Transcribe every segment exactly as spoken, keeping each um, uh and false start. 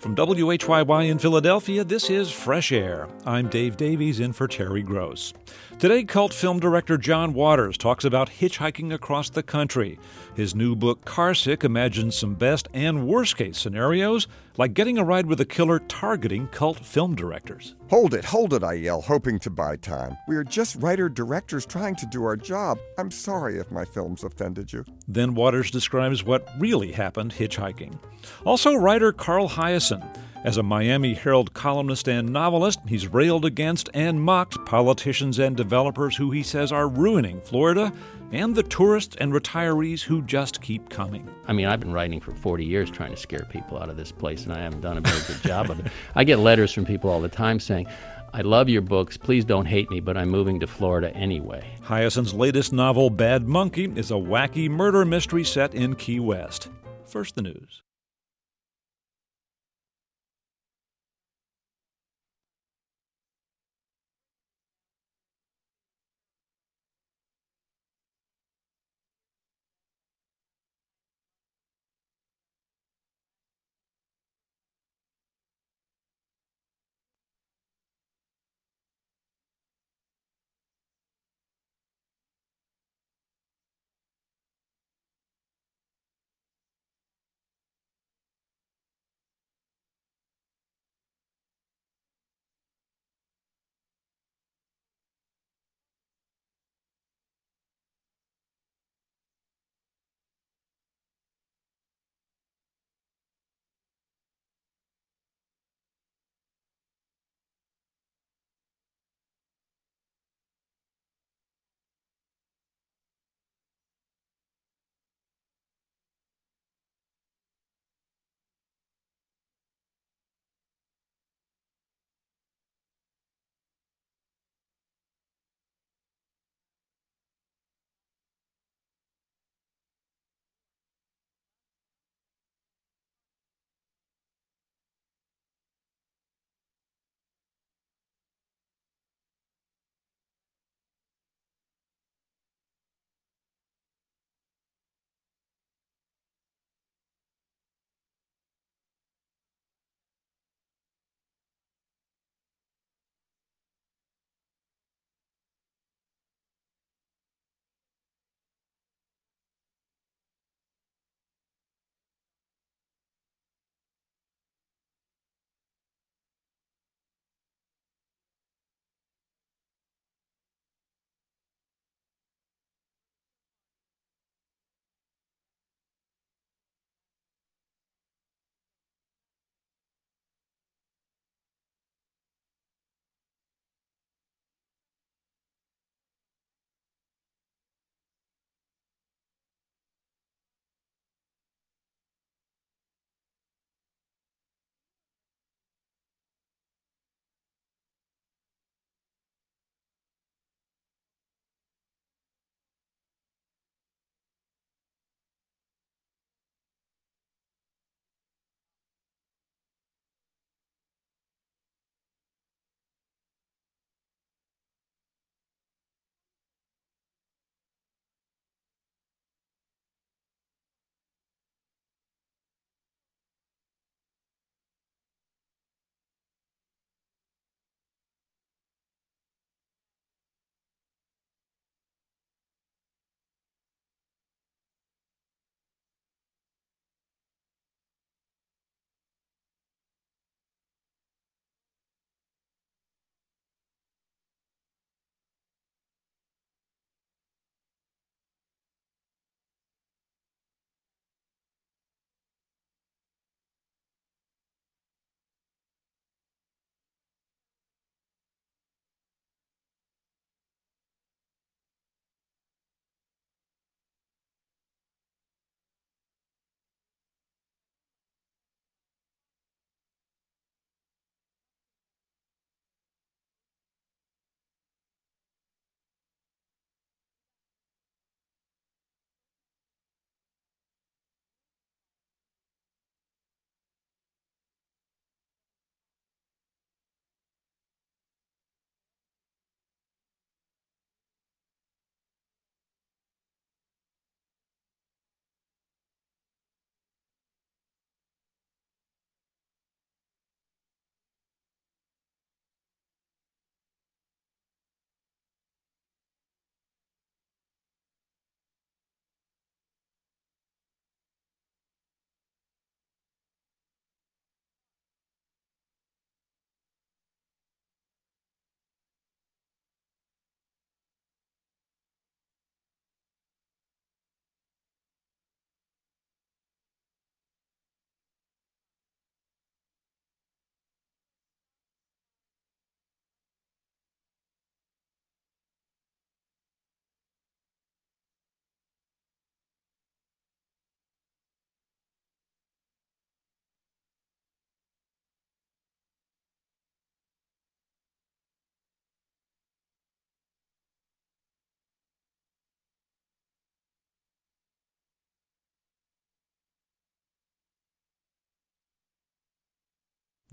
From W H Y Y in Philadelphia, this is Fresh Air. I'm Dave Davies in for Terry Gross. Today, cult film director John Waters talks about hitchhiking across the country. His new book, Carsick, imagines some best and worst-case scenarios, like getting a ride with a killer targeting cult film directors. Hold it, hold it, I yell, hoping to buy time. We are just writer-directors trying to do our job. I'm sorry if my films offended you. Then Waters describes what really happened hitchhiking. Also, writer Carl Hiaasen. As a Miami Herald columnist and novelist, he's railed against and mocked politicians and developers who he says are ruining Florida, and the tourists and retirees who just keep coming. I mean, I've been writing for forty years trying to scare people out of this place, and I haven't done a very good job of it. I get letters from people all the time saying, I love your books, please don't hate me, but I'm moving to Florida anyway. Hiaasen's latest novel, Bad Monkey, is a wacky murder mystery set in Key West. First, the news.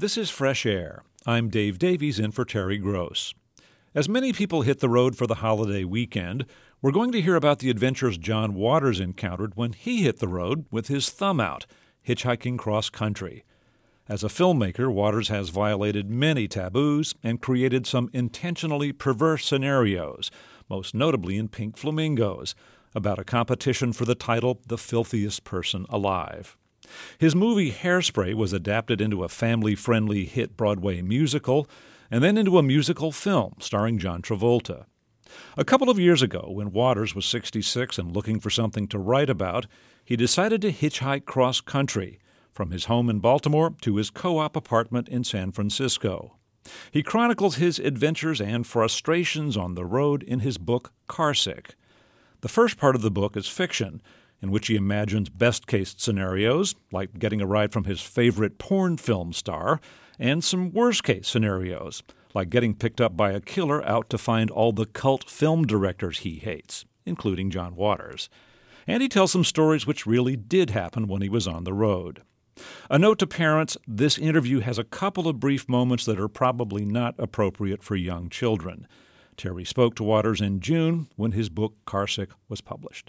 This is Fresh Air. I'm Dave Davies in for Terry Gross. As many people hit the road for the holiday weekend, we're going to hear about the adventures John Waters encountered when he hit the road with his thumb out, hitchhiking cross-country. As a filmmaker, Waters has violated many taboos and created some intentionally perverse scenarios, most notably in Pink Flamingos, about a competition for the title The Filthiest Person Alive. His movie Hairspray was adapted into a family-friendly hit Broadway musical, and then into a musical film starring John Travolta. A couple of years ago, when Waters was sixty-six and looking for something to write about, he decided to hitchhike cross-country, from his home in Baltimore to his co-op apartment in San Francisco. He chronicles his adventures and frustrations on the road in his book Carsick. The first part of the book is fiction, in which he imagines best-case scenarios, like getting a ride from his favorite porn film star, and some worst-case scenarios, like getting picked up by a killer out to find all the cult film directors he hates, including John Waters. And he tells some stories which really did happen when he was on the road. A note to parents, this interview has a couple of brief moments that are probably not appropriate for young children. Terry spoke to Waters in June when his book Carsick was published.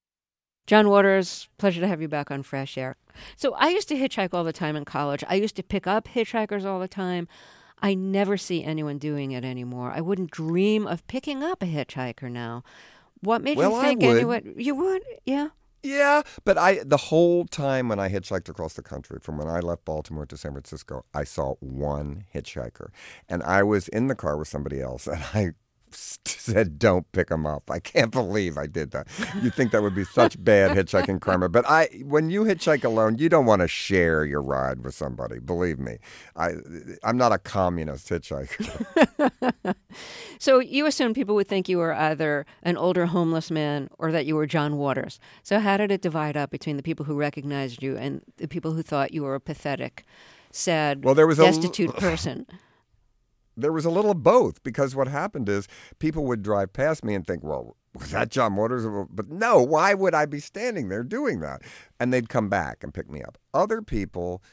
John Waters, pleasure to have you back on Fresh Air. So I used to hitchhike all the time in college. I used to pick up hitchhikers all the time. I never see anyone doing it anymore. I wouldn't dream of picking up a hitchhiker now. What made well, you think I would. anyone... You would? Yeah? Yeah, but I the whole time when I hitchhiked across the country, from when I left Baltimore to San Francisco, I saw one hitchhiker. And I was in the car with somebody else, and I said, don't pick them up. I can't believe I did that. You'd think that would be such bad hitchhiking karma. But I, when you hitchhike alone, you don't want to share your ride with somebody. Believe me. I, I'm not a communist hitchhiker. So you assumed people would think you were either an older homeless man or that you were John Waters. So how did it divide up between the people who recognized you and the people who thought you were a pathetic, sad, well, there was destitute a... person? There was a little of both, because what happened is people would drive past me and think, well, was that John Waters? But no, why would I be standing there doing that? And they'd come back and pick me up. Other people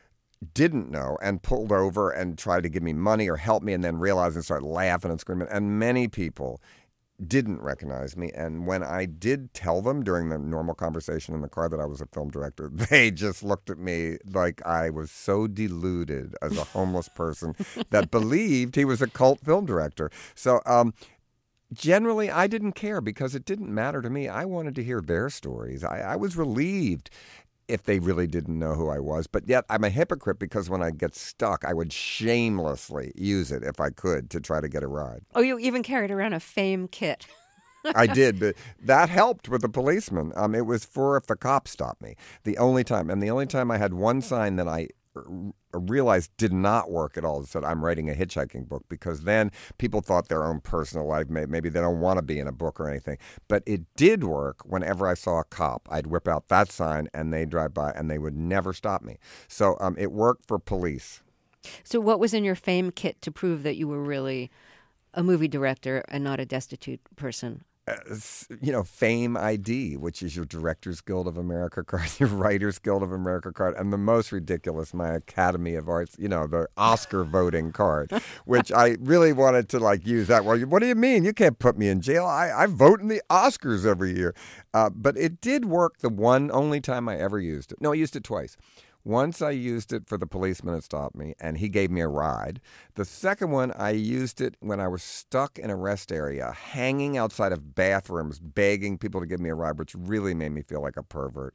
didn't know and pulled over and tried to give me money or help me, and then realized and started laughing and screaming. And many people didn't recognize me. And when I did tell them during the normal conversation in the car that I was a film director, they just looked at me like I was so deluded as a homeless person that believed he was a cult film director. So um, generally, I didn't care, because it didn't matter to me. I wanted to hear their stories. I, I was relieved if they really didn't know who I was. But yet I'm a hypocrite, because when I get stuck, I would shamelessly use it if I could to try to get a ride. Oh, you even carried around a fame kit. I did, but that helped with the policeman. Um, it was for if the cops stopped me. The only time, and the only time I had one sign that I realized did not work at all. It said, I'm writing a hitchhiking book, because then people thought their own personal life, maybe they don't want to be in a book or anything. But it did work. Whenever I saw a cop, I'd whip out that sign and they'd drive by and they would never stop me. So um, it worked for police. So what was in your fame kit to prove that you were really a movie director and not a destitute person? Uh, you know, Fame I D, which is your Directors Guild of America card, your Writers Guild of America card, and the most ridiculous, my Academy of Arts, you know, the Oscar voting card, which I really wanted to, like, use that. Well, what do you mean? You can't put me in jail. I, I vote in the Oscars every year. Uh, but it did work the one only time I ever used it. No, I used it twice. Once I used it for the policeman that stopped me, and he gave me a ride. The second one, I used it when I was stuck in a rest area, hanging outside of bathrooms, begging people to give me a ride, which really made me feel like a pervert.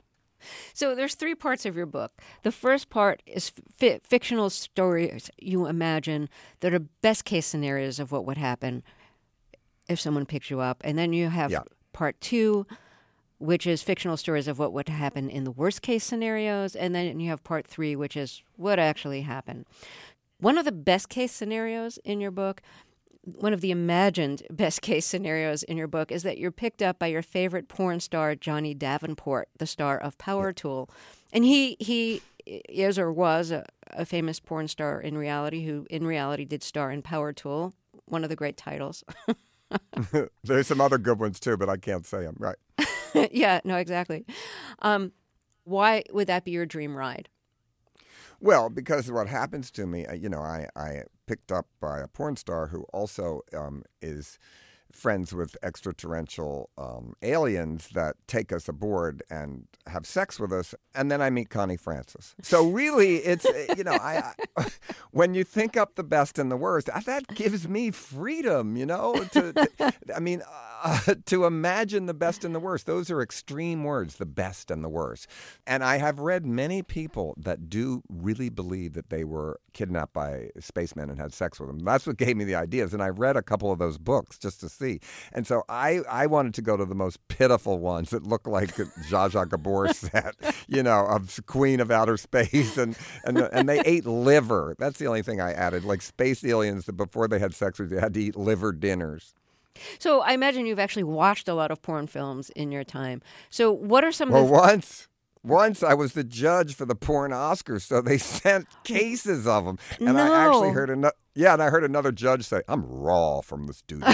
So there's three parts of your book. The first part is fi- fictional stories you imagine that are best-case scenarios of what would happen if someone picks you up. And then you have yeah. part two, which is fictional stories of what would happen in the worst-case scenarios. And then you have part three, which is what actually happened. One of the best-case scenarios in your book, one of the imagined best-case scenarios in your book, is that you're picked up by your favorite porn star, Johnny Davenport, the star of Power Tool. And he he is or was a, a famous porn star in reality who in reality did star in Power Tool, one of the great titles. There's some other good ones too, but I can't say them. Right. Yeah, no, exactly. Um, why would that be your dream ride? Well, because what happens to me, uh, you know, I, I picked up by a porn star who also um, is friends with extraterrestrial um, aliens that take us aboard and have sex with us, and then I meet Connie Francis. So really, it's, you know, I, I when you think up the best and the worst, that gives me freedom, you know, to, to I mean, uh, to imagine the best and the worst. Those are extreme words, the best and the worst. And I have read many people that do really believe that they were kidnapped by spacemen and had sex with them. That's what gave me the ideas, and I read a couple of those books just to see. And so I, I wanted to go to the most pitiful ones that look like Zsa Zsa Gabor set, you know, of Queen of Outer Space, and and and they ate liver. That's the only thing I added, like space aliens that before they had sex with you had to eat liver dinners. So I imagine you've actually watched a lot of porn films in your time. So what are some well, of the... once. Once I was the judge for the porn Oscars, so they sent cases of them. And no. I actually heard another, yeah, and I heard another judge say, I'm raw from the studio.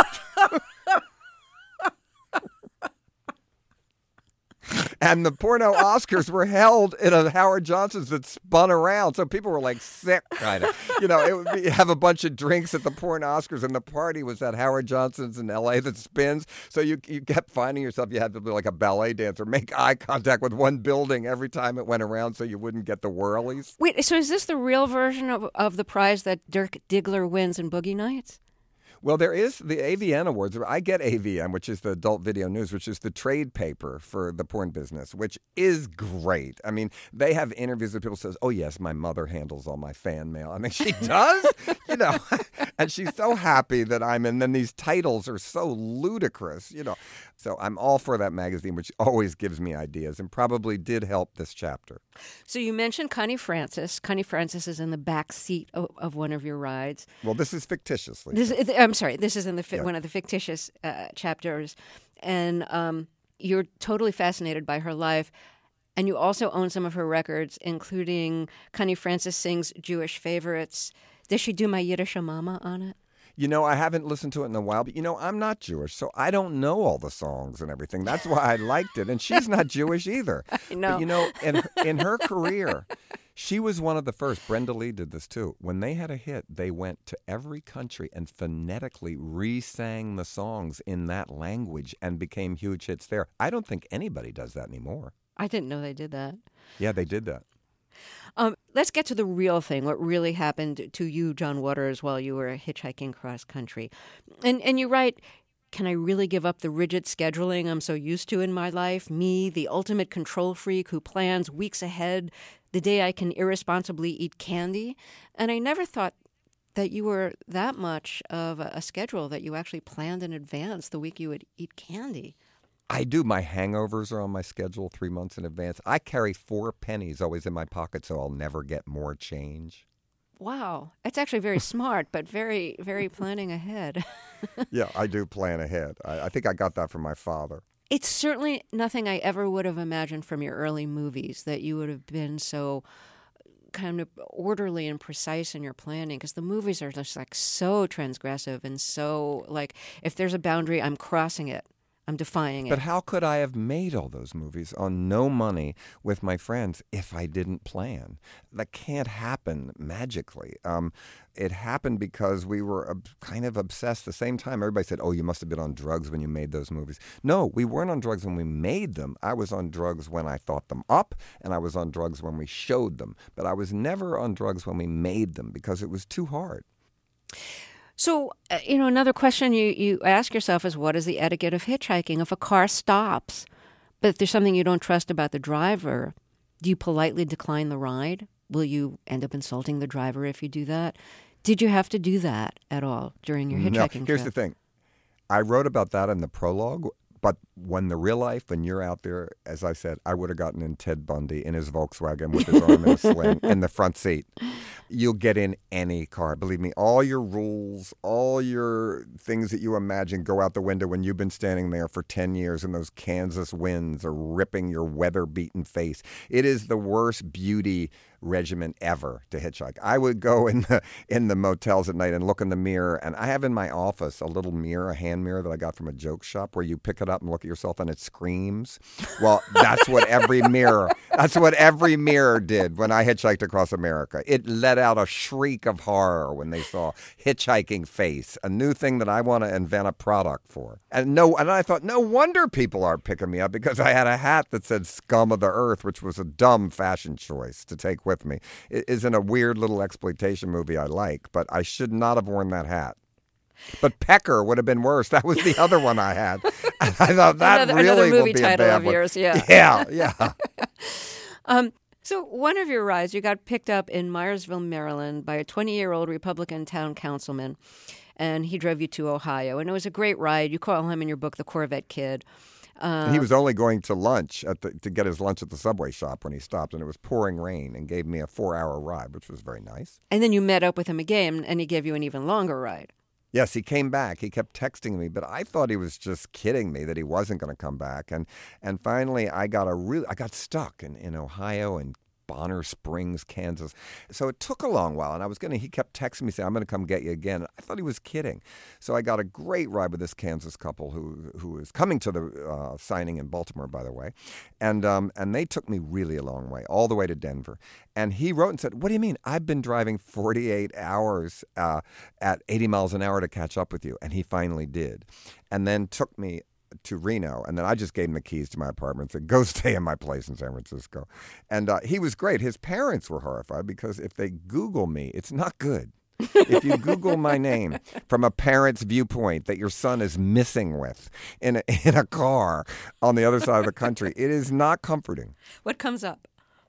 And the porno Oscars were held in a Howard Johnson's that spun around. So people were like sick, kind of. You know, it would be, have a bunch of drinks at the porn Oscars, and the party was at Howard Johnson's in L A that spins. So you you kept finding yourself, you had to be like a ballet dancer, make eye contact with one building every time it went around so you wouldn't get the whirlies. Wait, so is this the real version of, of the prize that Dirk Diggler wins in Boogie Nights? Well, there is the A V N Awards. I get A V N, which is the Adult Video News, which is the trade paper for the porn business, which is great. I mean, they have interviews where people says, oh, yes, my mother handles all my fan mail. I mean, she does, you know, and she's so happy that I'm in. And then these titles are so ludicrous, you know. So I'm all for that magazine, which always gives me ideas and probably did help this chapter. So you mentioned Connie Francis. Connie Francis is in the back seat of, of one of your rides. Well, this is fictitiously. This, I'm sorry. This is in the fi- Yeah. one of the fictitious uh, chapters. And um, you're totally fascinated by her life. And you also own some of her records, including Connie Francis sings Jewish favorites. Does she do My Yiddish Mama on it? You know, I haven't listened to it in a while, but, you know, I'm not Jewish, so I don't know all the songs and everything. That's why I liked it. And she's not Jewish either. I know. But, you know, in her, in her career, she was one of the first. Brenda Lee did this, too. When they had a hit, they went to every country and phonetically re-sang the songs in that language and became huge hits there. I don't think anybody does that anymore. I didn't know they did that. Yeah, they did that. Um, let's get to the real thing, what really happened to you, John Waters, while you were hitchhiking cross country. And and you write, can I really give up the rigid scheduling I'm so used to in my life? Me, the ultimate control freak who plans weeks ahead, the day I can irresponsibly eat candy? And I never thought that you were that much of a, a schedule, that you actually planned in advance the week you would eat candy. I do. My hangovers are on my schedule three months in advance. I carry four pennies always in my pocket so I'll never get more change. Wow. That's actually very smart, but very, very planning ahead. Yeah, I do plan ahead. I, I think I got that from my father. It's certainly nothing I ever would have imagined from your early movies, that you would have been so kind of orderly and precise in your planning, because the movies are just like so transgressive and so like, if there's a boundary, I'm crossing it. I'm defying it. But how could I have made all those movies on no money with my friends if I didn't plan? That can't happen magically. Um, it happened because we were ob- kind of obsessed. The same time, everybody said, oh, you must have been on drugs when you made those movies. No, we weren't on drugs when we made them. I was on drugs when I thought them up, and I was on drugs when we showed them. But I was never on drugs when we made them because it was too hard. So, uh, you know, another question you, you ask yourself is, what is the etiquette of hitchhiking? If a car stops, but if there's something you don't trust about the driver, do you politely decline the ride? Will you end up insulting the driver if you do that? Did you have to do that at all during your hitchhiking no, trip? here's the thing. I wrote about that in the prologue, but when the real life, when you're out there, as I said, I would have gotten in Ted Bundy in his Volkswagen with his arm in a sling in the front seat. You'll get in any car. Believe me, all your rules, all your things that you imagine go out the window when you've been standing there for ten years and those Kansas winds are ripping your weather-beaten face. It is the worst beauty regimen ever to hitchhike. I would go in the in the motels at night and look in the mirror, and I have in my office a little mirror, a hand mirror that I got from a joke shop where you pick it up and look at yourself and it screams. Well, that's what every mirror, that's what every mirror did when I hitchhiked across America. It let out a shriek of horror when they saw hitchhiking face, a new thing that I want to invent a product for. And no, and I thought, no wonder people aren't picking me up, because I had a hat that said "Scum of the Earth," which was a dumb fashion choice to take with me. It isn't a weird little exploitation movie I like, but I should not have worn that hat. But Pecker would have been worse. That was the other one I had. And I thought that another, really another movie will be title a bad of one. yours, yeah. Yeah, yeah. um, so one of your rides, you got picked up in Myersville, Maryland, by a twenty-year-old Republican town councilman, and he drove you to Ohio. And it was a great ride. You call him in your book the Corvette Kid. Uh, he was only going to lunch at the, to get his lunch at the Subway shop when he stopped, and it was pouring rain, and gave me a four-hour ride, which was very nice. And then you met up with him again, and he gave you an even longer ride. Yes, he came back. He kept texting me, but I thought he was just kidding me that he wasn't going to come back. And and finally, I got a real I got stuck in, in Ohio and Bonner Springs, Kansas. So it took a long while, and I was going to, he kept texting me saying, "I'm going to come get you again." I thought he was kidding. So I got a great ride with this Kansas couple who who was coming to the uh, signing in Baltimore, by the way. And um, and they took me really a long way, all the way to Denver. And he wrote and said, "What do you mean? I've been driving forty-eight hours uh, at eighty miles an hour to catch up with you." And he finally did. And then took me to Reno, and then I just gave him the keys to my apartment and said, "Go stay in my place in San Francisco." And uh, he was great. His parents were horrified, because if they Google me, it's not good. If you Google my name from a parent's viewpoint that your son is missing with in a, in a car on the other side of the country, it is not comforting. What comes up?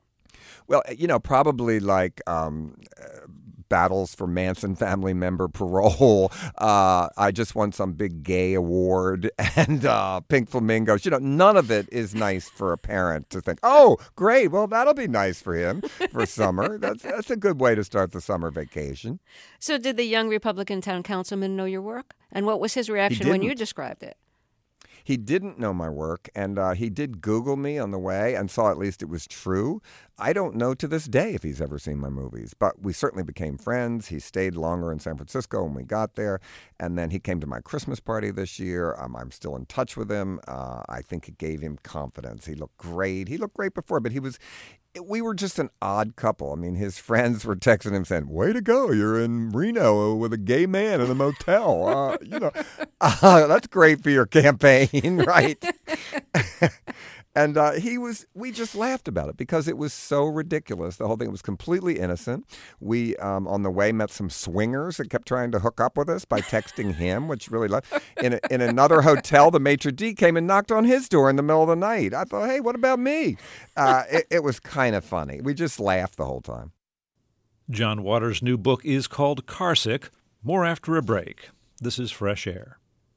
Well, you know, probably like um, uh, battles for Manson family member parole. Uh, I just won some big gay award, and uh, Pink Flamingos. You know, none of it is nice for a parent to think, "Oh, great, well, that'll be nice for him for summer." That's that's a good way to start the summer vacation. So did the young Republican town councilman know your work? And what was his reaction when you described it? He didn't know my work, and uh, he did Google me on the way and saw at least it was true. I don't know to this day if he's ever seen my movies, but we certainly became friends. He stayed longer in San Francisco when we got there, and then he came to my Christmas party this year. Um, I'm still in touch with him. Uh, I think it gave him confidence. He looked great. He looked great before, but he was... We were just an odd couple. I mean, his friends were texting him saying, "Way to go, you're in Reno with a gay man in a motel." Uh, you know, uh, that's great for your campaign, right? And uh, he was, we just laughed about it because it was so ridiculous. The whole thing was completely innocent. We, um, on the way, met some swingers that kept trying to hook up with us by texting him, which really, loved. In, a, in another hotel, the maitre d' came and knocked on his door in the middle of the night. I thought, hey, what about me? Uh, it, it was kind of funny. We just laughed the whole time. John Waters' new book is called Carsick. More after a break. This is Fresh Air.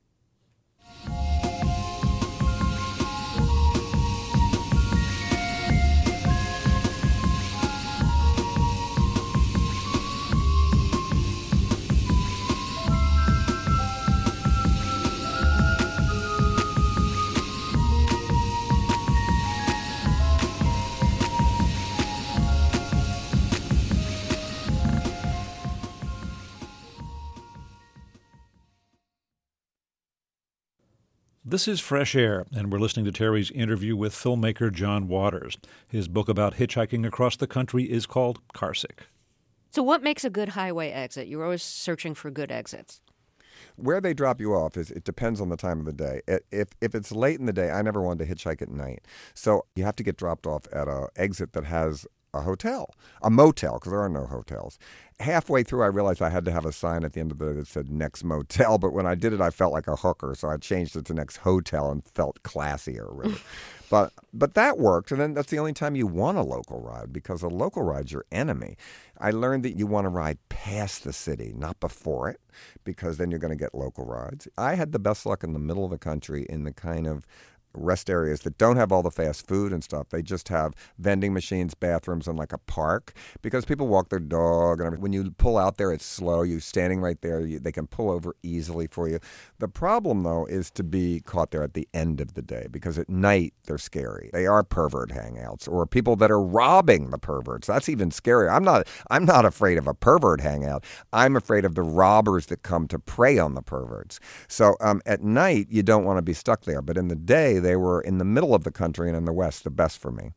This is Fresh Air, and we're listening to Terry's interview with filmmaker John Waters. His book about hitchhiking across the country is called Carsick. So what makes a good highway exit? You're always searching for good exits. Where they drop you off is it depends on the time of the day. If if it's late in the day, I never wanted to hitchhike at night. So you have to get dropped off at an exit that has a hotel, a motel, because there are no hotels. Halfway through, I realized I had to have a sign at the end of the day that said next motel, but when I did it, I felt like a hooker, so I changed it to next hotel and felt classier, really. but but that worked, and then that's the only time you want a local ride, because a local ride's your enemy. I learned that you want to ride past the city, not before it, because then you're going to get local rides. I had the best luck in the middle of the country in the kind of rest areas that don't have all the fast food and stuff. They just have vending machines, bathrooms, and like a park because people walk their dog. And everything. When you pull out there, it's slow. You're standing right there. You, they can pull over easily for you. The problem, though, is to be caught there at the end of the day because at night they're scary. They are pervert hangouts or people that are robbing the perverts. That's even scarier. I'm not, I'm not afraid of a pervert hangout. I'm afraid of the robbers that come to prey on the perverts. So um, at night, you don't want to be stuck there. But in the day, they were in the middle of the country and in the West, the best for me.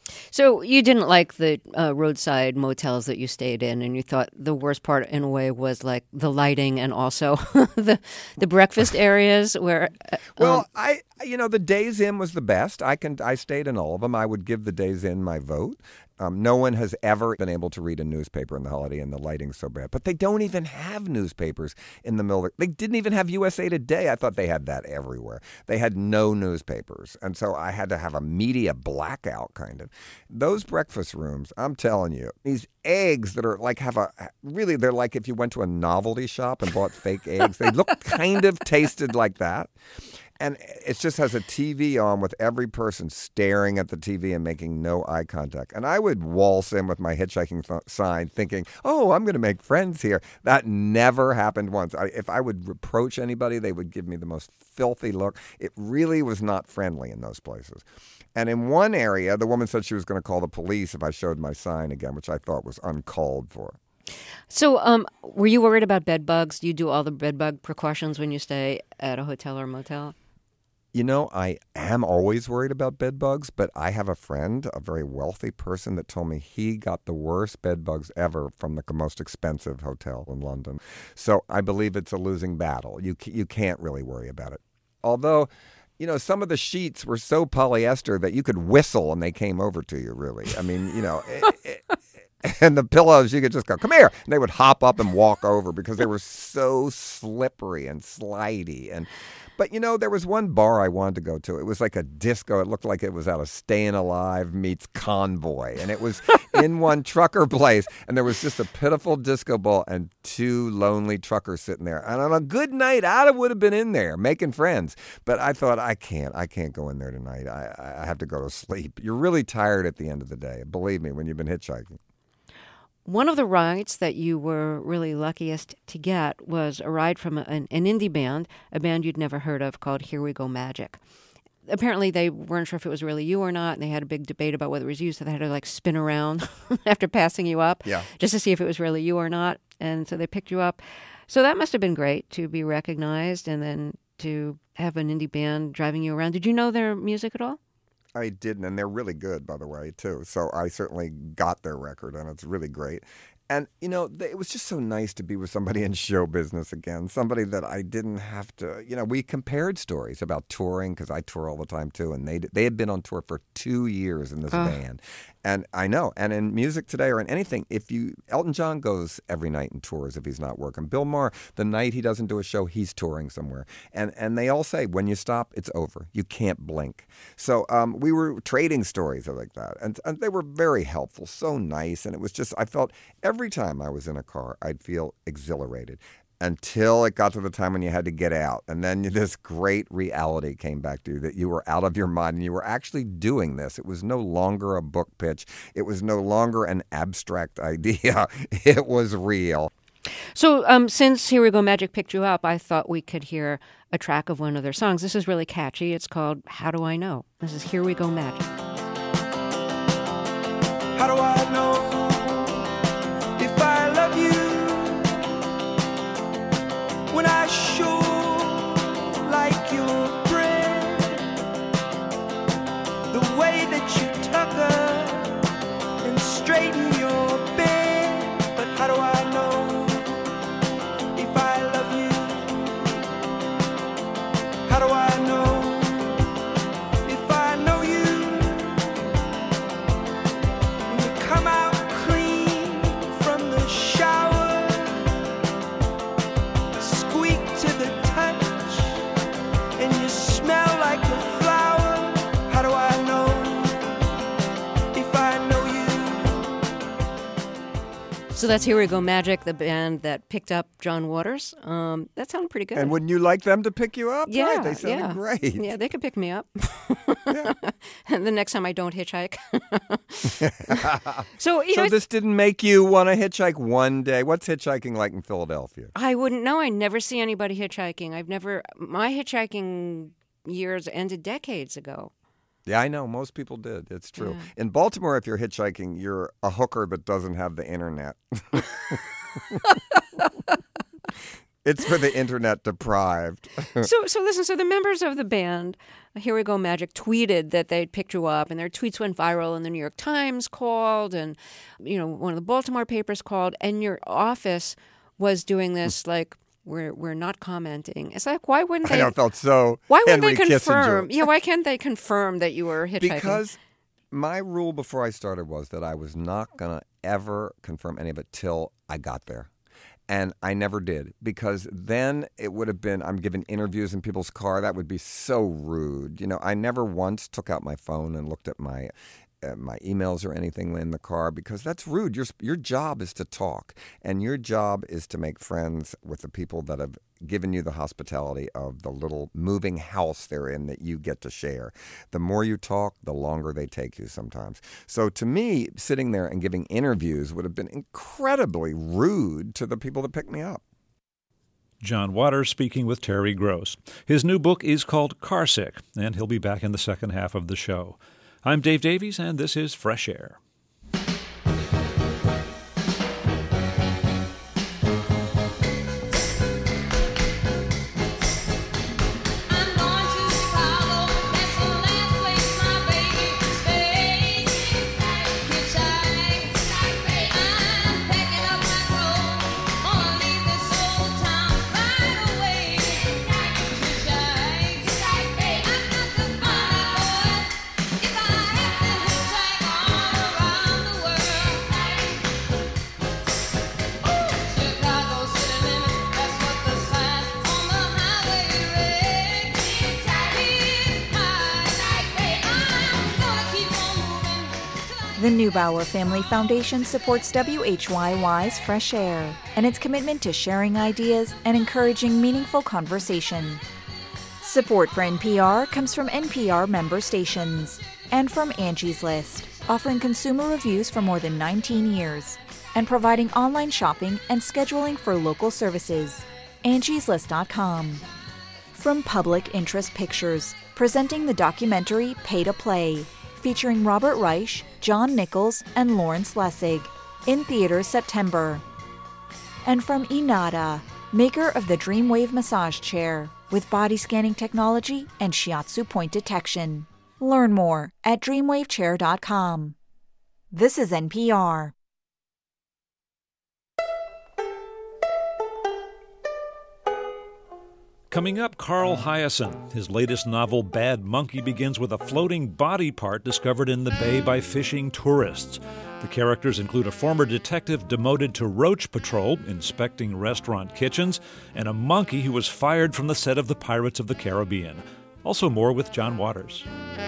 So you didn't like the uh, roadside motels that you stayed in, and you thought the worst part, in a way, was like the lighting and also the the breakfast areas where. Uh, well, um, I you know the Days Inn was the best. I can I stayed in all of them. I would give the Days Inn my vote. Um, no one has ever been able to read a newspaper in the Holiday Inn. The lighting's so bad. But they don't even have newspapers in the middle of, they didn't even have U S A Today. I thought they had that everywhere. They had no newspapers. And so I had to have a media blackout kind of. Those breakfast rooms, I'm telling you, these eggs that are like have a, really, they're like if you went to a novelty shop and bought fake eggs. They look kind of tasted like that. And it just has a T V on with every person staring at the T V and making no eye contact. And I would waltz in with my hitchhiking th- sign thinking, oh, I'm going to make friends here. That never happened once. I, if I would reproach anybody, they would give me the most filthy look. It really was not friendly in those places. And in one area, the woman said she was going to call the police if I showed my sign again, which I thought was uncalled for. So um, were you worried about bed bugs? Do you do all the bed bug precautions when you stay at a hotel or motel? You know, I am always worried about bed bugs, but I have a friend, a very wealthy person, that told me he got the worst bed bugs ever from the most expensive hotel in London. So I believe it's a losing battle. You you can't really worry about it. Although, you know, some of the sheets were so polyester that you could whistle and they came over to you, really. I mean, you know... It, it, and the pillows, you could just go, come here. And they would hop up and walk over because they were so slippery and slidey. And But, you know, there was one bar I wanted to go to. It was like a disco. It looked like it was out of Staying Alive meets Convoy. And it was in one trucker place. And there was just a pitiful disco ball and two lonely truckers sitting there. And on a good night, I would have been in there making friends. But I thought, I can't. I can't go in there tonight. I, I have to go to sleep. You're really tired at the end of the day. Believe me, when you've been hitchhiking. One of the rides that you were really luckiest to get was a ride from an, an indie band, a band you'd never heard of called Here We Go Magic. Apparently they weren't sure if it was really you or not, and they had a big debate about whether it was you, so they had to like spin around after passing you up yeah. just to see if it was really you or not. And so they picked you up. So that must have been great to be recognized and then to have an indie band driving you around. Did you know their music at all? I didn't, and they're really good, by the way, too. So I certainly got their record, and it's really great. And, you know, it was just so nice to be with somebody in show business again, somebody that I didn't have to, you know, we compared stories about touring, because I tour all the time, too, and they they had been on tour for two years in this uh. band. And I know, and in music today or in anything, if you, Elton John goes every night and tours if he's not working. Bill Maher, the night he doesn't do a show, he's touring somewhere. And and they all say, when you stop, it's over. You can't blink. So um, we were trading stories like that. And, and they were very helpful, so nice. And it was just, I felt every time I was in a car, I'd feel exhilarated. Until it got to the time when you had to get out. And then this great reality came back to you that you were out of your mind and you were actually doing this. It was no longer a book pitch. It was no longer an abstract idea. It was real. So um, since Here We Go Magic picked you up, I thought we could hear a track of one of their songs. This is really catchy. It's called How Do I Know? This is Here We Go Magic. How do I know if I love you? When I sure like your bread, the way that you tuck her and straighten your bed. But how do I know if I love you? How do I know if I know you? When you come out So that's Here We Go Magic, the band that picked up John Waters. Um, that sounded pretty good. And wouldn't you like them to pick you up? Yeah, Right, they sounded yeah. great. Yeah, they could pick me up. And the next time I don't hitchhike. so, you So know, this didn't make you want to hitchhike one day? What's hitchhiking like in Philadelphia? I wouldn't know. I never see anybody hitchhiking. I've never, my hitchhiking years ended decades ago. Yeah, I know. Most people did. It's true. Yeah. In Baltimore, if you're hitchhiking, you're a hooker that doesn't have the internet. It's for the internet deprived. so, so listen. So the members of the band, Here We Go Magic, tweeted that they'd picked you up, and their tweets went viral. And the New York Times called, and you know, one of the Baltimore papers called, and your office was doing this like. We're we're not commenting. It's like, why wouldn't they? I know, it felt so Why wouldn't Henry they confirm? Kissinger. Yeah, why can't they confirm that you were hitchhiking? Because my rule before I started was that I was not going to ever confirm any of it till I got there. And I never did, because then it would have been, I'm giving interviews in people's car. That would be so rude. You know, I never once took out my phone and looked at my uh, my emails or anything in the car, because that's rude. Your your job is to talk, and your job is to make friends with the people that have given you the hospitality of the little moving house they're in that you get to share. The more you talk, the longer they take you sometimes. So to me, sitting there and giving interviews would have been incredibly rude to the people that picked me up. John Waters speaking with Terry Gross. His new book is called Carsick, and he'll be back in the second half of the show. I'm Dave Davies, and this is Fresh Air. The Neubauer Family Foundation supports W H Y Y's Fresh Air and its commitment to sharing ideas and encouraging meaningful conversation. Support for N P R comes from N P R member stations and from Angie's List, offering consumer reviews for more than nineteen years and providing online shopping and scheduling for local services. Angies List dot com. From Public Interest Pictures, presenting the documentary Pay to Play, featuring Robert Reich, John Nichols, and Lawrence Lessig, in theaters September. And from Inada, maker of the Dreamwave massage chair, with body scanning technology and shiatsu point detection. Learn more at dreamwave chair dot com. This is N P R. Coming up, Carl Hiaasen. His latest novel, Bad Monkey, begins with a floating body part discovered in the bay by fishing tourists. The characters include a former detective demoted to roach patrol, inspecting restaurant kitchens, and a monkey who was fired from the set of The Pirates of the Caribbean. Also more with John Waters.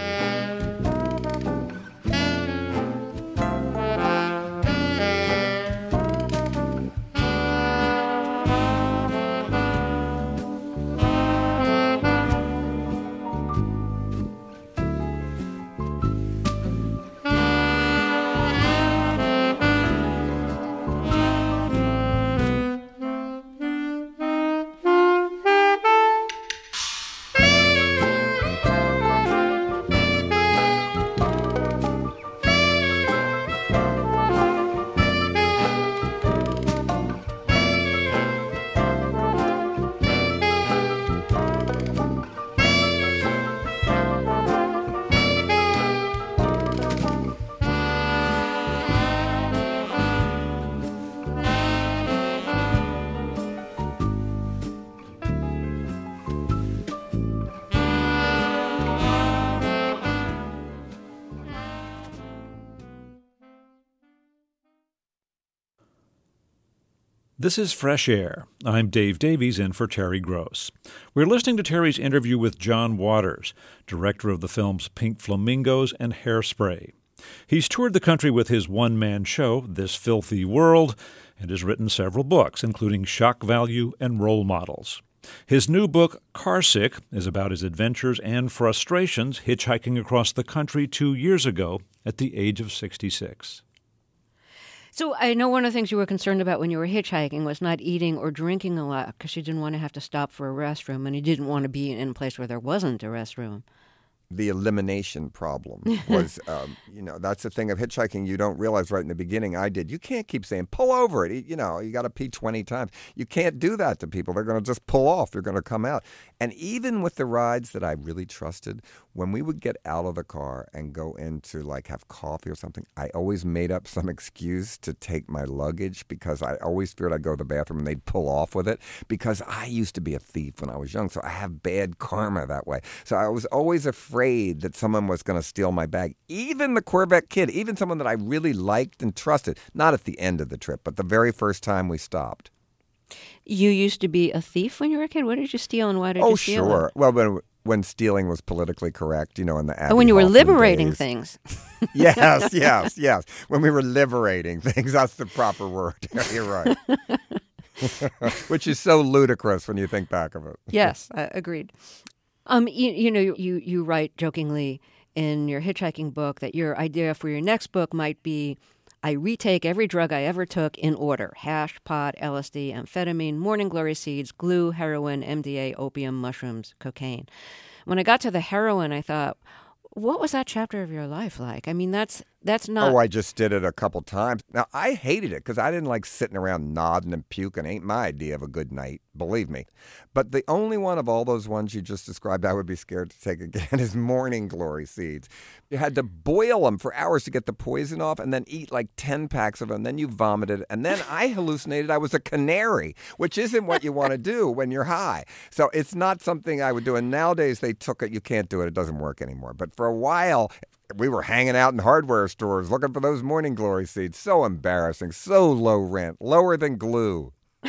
This is Fresh Air. I'm Dave Davies, in for Terry Gross. We're listening to Terry's interview with John Waters, director of the films Pink Flamingos and Hairspray. He's toured the country with his one-man show, This Filthy World, and has written several books, including Shock Value and Role Models. His new book, Carsick, is about his adventures and frustrations hitchhiking across the country two years ago at the age of sixty-six. So I know one of the things you were concerned about when you were hitchhiking was not eating or drinking a lot because you didn't want to have to stop for a restroom and you didn't want to be in a place where there wasn't a restroom. The elimination problem was, um, you know, that's the thing of hitchhiking. You don't realize right in the beginning, I did. You can't keep saying, pull over it. You know, you got to pee twenty times. You can't do that to people. They're going to just pull off. They're going to come out. And even with the rides that I really trusted, when we would get out of the car and go in to like have coffee or something, I always made up some excuse to take my luggage because I always feared I'd go to the bathroom and they'd pull off with it because I used to be a thief when I was young. So I have bad karma that way. So I was always afraid that someone was going to steal my bag. Even the Corvette Kid, even someone that I really liked and trusted, not at the end of the trip, but the very first time we stopped. You used to be a thief when you were a kid? What did you steal and why did oh, you steal? Oh, sure. It? Well, when, when stealing was politically correct, you know, in the Abby Oh, when you were Hoffman liberating days. things. Yes, yes, yes. When we were liberating things, that's the proper word. You're right. Which is so ludicrous when you think back of it. Yes, uh, agreed. Um, you, you know, you, you write jokingly in your hitchhiking book that your idea for your next book might be, I retake every drug I ever took in order: hash, pot, L S D, amphetamine, morning glory seeds, glue, heroin, M D A, opium, mushrooms, cocaine. When I got to the heroin, I thought, what was that chapter of your life like? I mean, that's that's not... Oh, I just did it a couple times. Now, I hated it because I didn't like sitting around nodding and puking. Ain't my idea of a good night, believe me. But the only one of all those ones you just described I would be scared to take again is morning glory seeds. You had to boil them for hours to get the poison off and then eat like ten packs of them. Then you vomited. And then I hallucinated I was a canary, which isn't what you want to do when you're high. So it's not something I would do. And nowadays they took it. You can't do it. It doesn't work anymore. But for a while, we were hanging out in hardware stores looking for those morning glory seeds. So embarrassing. So low rent. Lower than glue.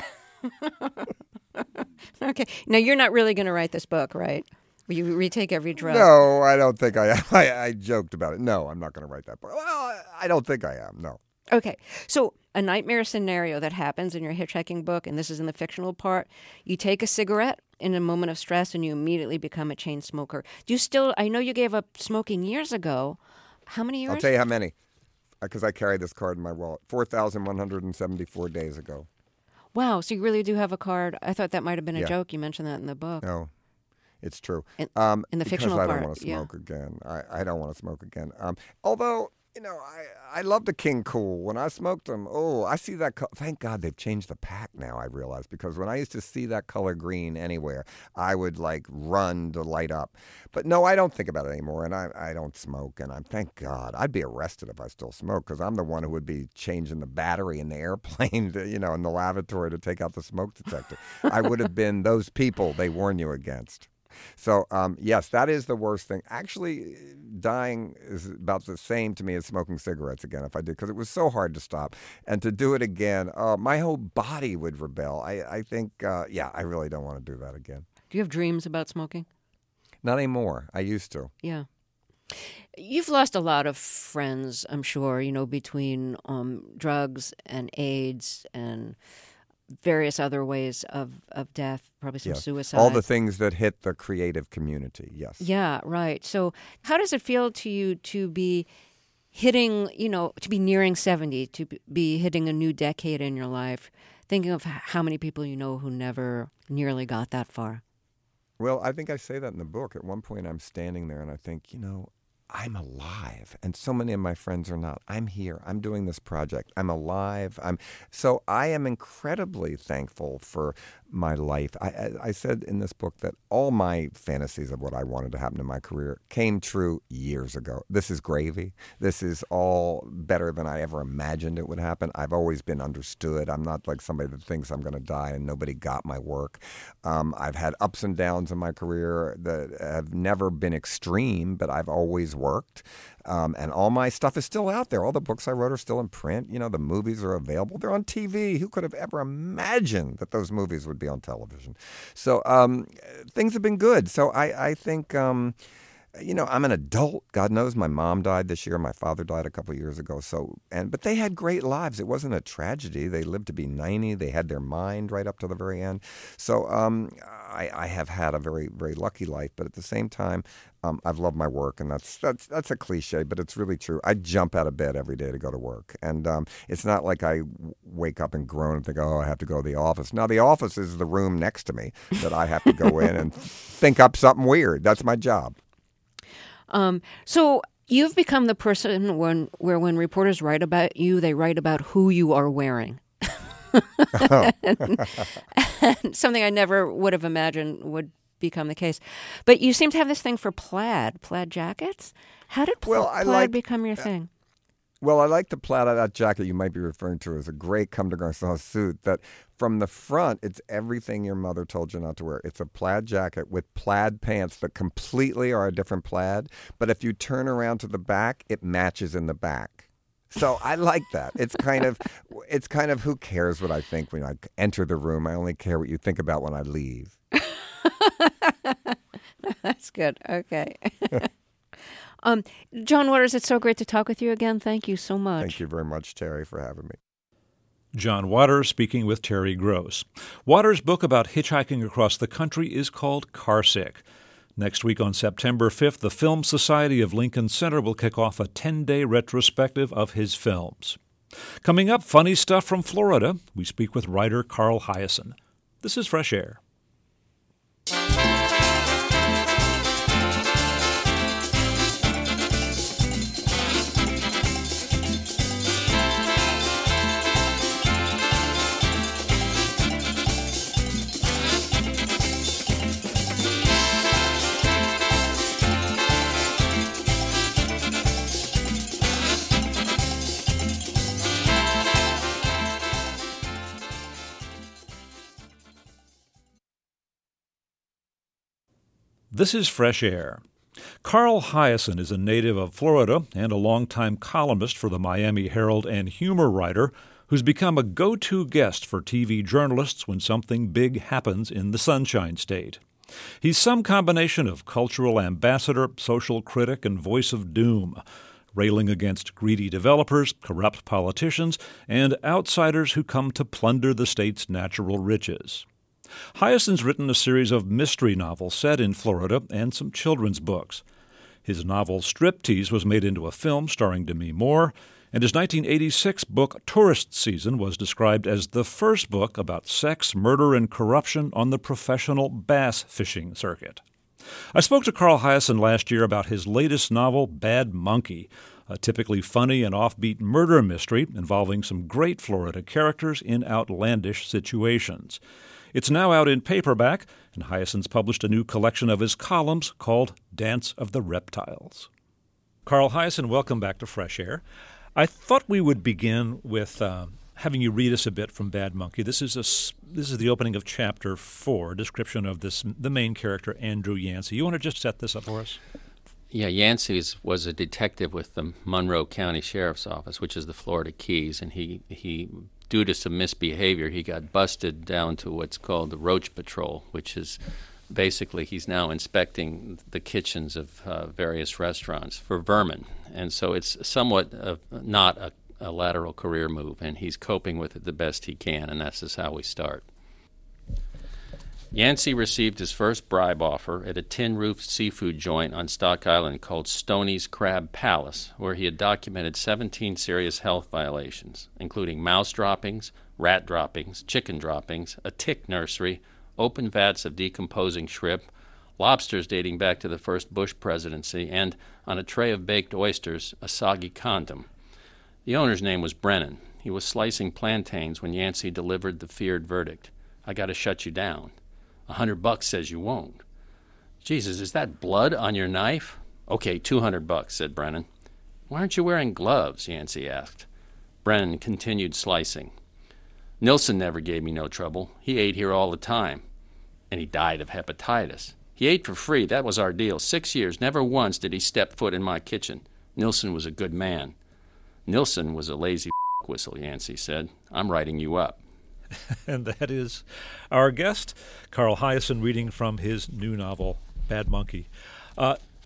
Okay. Now, you're not really going to write this book, right? Where you retake every drug. No, I don't think I am. I, I joked about it. No, I'm not going to write that book. Well, I don't think I am. No. Okay. So a nightmare scenario that happens in your hitchhiking book, and this is in the fictional part, you take a cigarette in a moment of stress and you immediately become a chain smoker. Do you still, I know you gave up smoking years ago. How many years? I'll tell you how many, because I carry this card in my wallet. four thousand one hundred seventy-four days ago. Wow. So you really do have a card. I thought that might have been a Yeah. joke. You mentioned that in the book. No, it's true. In, um, in the because fictional I part. don't want to yeah. smoke again. I, I don't want to smoke again. Um, although, you know, I, I love the King Cool. When I smoked them, oh, I see that. Co- Thank God they've changed the pack now, I realize. Because when I used to see that color green anywhere, I would, like, run to light up. But no, I don't think about it anymore, and I, I don't smoke. And I'm, thank God. I'd be arrested if I still smoked, because I'm the one who would be changing the battery in the airplane, to, you know, in the lavatory to take out the smoke detector. I would have been those people they warn you against. So, um, yes, that is the worst thing. Actually, dying is about the same to me as smoking cigarettes again if I did, because it was so hard to stop. And to do it again, uh, my whole body would rebel. I, I think, uh, yeah, I really don't want to do that again. Do you have dreams about smoking? Not anymore. I used to. Yeah. You've lost a lot of friends, I'm sure, you know, between um, drugs and AIDS and various other ways of, of death, probably some Yes. suicide. All the things that hit the creative community, yes. Yeah, right. So how does it feel to you to be hitting, you know, to be nearing seventy, to be hitting a new decade in your life, thinking of how many people you know who never nearly got that far? Well, I think I say that in the book. At one point, I'm standing there and I think, you know, I'm alive, and so many of my friends are not. I'm here. I'm doing this project. I'm alive. I'm so I am incredibly thankful for my life. I, I, I said in this book that all my fantasies of what I wanted to happen in my career came true years ago. This is gravy. This is all better than I ever imagined it would happen. I've always been understood. I'm not like somebody that thinks I'm going to die and nobody got my work. Um, I've had ups and downs in my career that have never been extreme, but I've always worked. Um, and all my stuff is still out there. All the books I wrote are still in print. You know, the movies are available. They're on T V. Who could have ever imagined that those movies would be on television? So um, things have been good. So I, I think um, you know, I'm an adult. God knows my mom died this year. My father died a couple of years ago. So, and but they had great lives. It wasn't a tragedy. They lived to be ninety. They had their mind right up to the very end. So um, I, I have had a very, very lucky life. But at the same time, um, I've loved my work. And that's that's that's a cliche, but it's really true. I jump out of bed every day to go to work. And um, it's not like I wake up and groan and think, oh, I have to go to the office. Now, the office is the room next to me that I have to go in and think up something weird. That's my job. Um, so you've become the person when, where when reporters write about you, they write about who you are wearing. Oh. and, and something I never would have imagined would become the case. But you seem to have this thing for plaid, plaid jackets. How did pl- Well, I plaid like- become your thing? Well, I like the plaid of that jacket you might be referring to as a gray Comme des Garçons suit that from the front, it's everything your mother told you not to wear. It's a plaid jacket with plaid pants that completely are a different plaid. But if you turn around to the back, it matches in the back. So I like that. It's kind of, it's kind of who cares what I think when I enter the room. I only care what you think about when I leave. That's good. Okay. um, John Waters, it's so great to talk with you again. Thank you so much. Thank you very much, Terry, for having me. John Waters speaking with Terry Gross. Waters' book about hitchhiking across the country is called Carsick. Next week on September fifth, the Film Society of Lincoln Center will kick off a ten-day retrospective of his films. Coming up, funny stuff from Florida. We speak with writer Carl Hiaasen. This is Fresh Air. This is Fresh Air. Carl Hiaasen is a native of Florida and a longtime columnist for the Miami Herald and humor writer who's become a go-to guest for T V journalists when something big happens in the Sunshine State. He's some combination of cultural ambassador, social critic, and voice of doom, railing against greedy developers, corrupt politicians, and outsiders who come to plunder the state's natural riches. Hiaasen's written a series of mystery novels set in Florida and some children's books. His novel Striptease was made into a film starring Demi Moore, and his nineteen eighty-six book Tourist Season was described as the first book about sex, murder, and corruption on the professional bass fishing circuit. I spoke to Carl Hiaasen last year about his latest novel, Bad Monkey, a typically funny and offbeat murder mystery involving some great Florida characters in outlandish situations. It's now out in paperback, and Hiaasen's published a new collection of his columns called Dance of the Reptiles. Carl Hiaasen, welcome back to Fresh Air. I thought we would begin with uh, having you read us a bit from Bad Monkey. This is a, this is the opening of chapter four, description of this the main character, Andrew Yancey. You want to just set this up for us? Yeah, Yancey was a detective with the Monroe County Sheriff's Office, which is the Florida Keys, and he he. Due to some misbehavior, he got busted down to what's called the Roach Patrol, which is basically he's now inspecting the kitchens of uh, various restaurants for vermin. And so it's somewhat of not a, a lateral career move, and he's coping with it the best he can, and that's just how we start. Yancey received his first bribe offer at a tin-roofed seafood joint on Stock Island called Stoney's Crab Palace, where he had documented seventeen serious health violations, including mouse droppings, rat droppings, chicken droppings, a tick nursery, open vats of decomposing shrimp, lobsters dating back to the first Bush presidency, and, on a tray of baked oysters, a soggy condom. The owner's name was Brennan. He was slicing plantains when Yancey delivered the feared verdict. "I got to shut you down. A hundred bucks says you won't." "Jesus, is that blood on your knife?" "Okay, two hundred bucks," said Brennan. "Why aren't you wearing gloves?" Yancey asked. Brennan continued slicing. "Nilsson never gave me no trouble. He ate here all the time. And he died of hepatitis. He ate for free. That was our deal. Six years. Never once did he step foot in my kitchen. Nilsson was a good man." "Nilsson was a lazy whistle," Yancey said. "I'm writing you up." And that is our guest, Carl Hiaasen, reading from his new novel, Bad Monkey. Uh,